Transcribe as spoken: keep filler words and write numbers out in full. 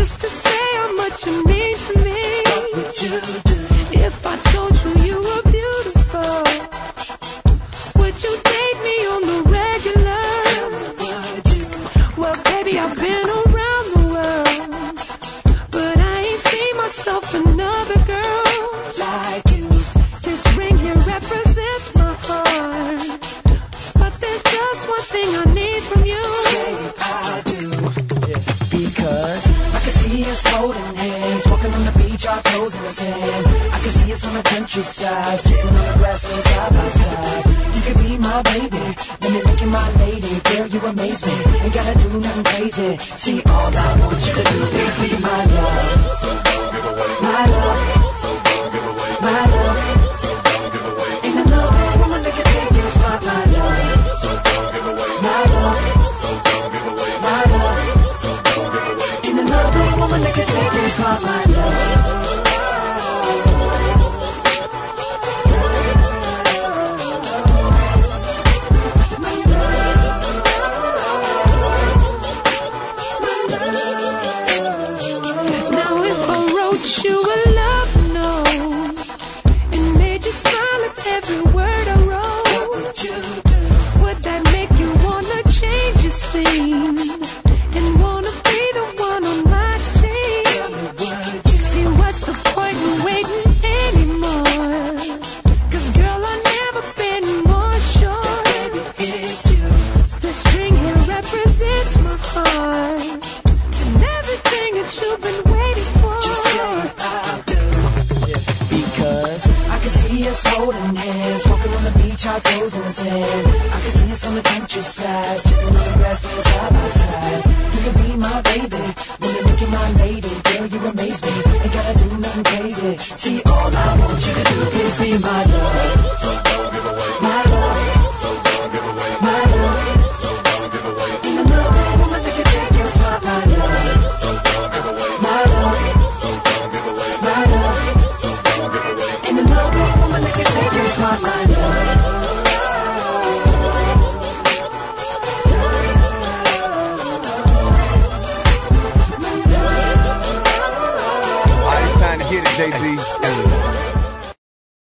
just to say how much you mean to me. What would you do if I told you you were beautiful? Would you date me on the regular? Tell me, would you? Well, baby, I've been around the world, but I ain't seen myself another girl like you. This ring here represents my heart, but there's just one thing I need from you. Say I do. Because I can see us holding hands, walking on the beach, our toes in the sand. I can see us on the countryside, sitting on the grassland side by side. You could be my baby, let me make you my lady. Girl, you amaze me, ain't gotta do nothing crazy. See, all I want you to do is be my love. My love, my love. Ain't another woman that can take your spot, my love. My love, my love. Ain't another woman that can take your spot, my love. Now if I wrote you a love note and made you smile at every word I wrote, What would you do? would that make you wanna change your scene and wanna be the one on my team? Tell me, would you? See, what's the point in waiting anymore? 'Cause girl, I've never been more sure. Baby, it's you. This ring here represents my heart and everything that you've been waiting for. Just say I do. Because I can see us holding hands, walking on the beach, our toes in the sand. I can see us on the countryside, sitting on the grassland side by side. You can be my baby, when you make you my lady. Girl, you amaze me, ain't gotta do nothing crazy. See, all I want you to do is be my love.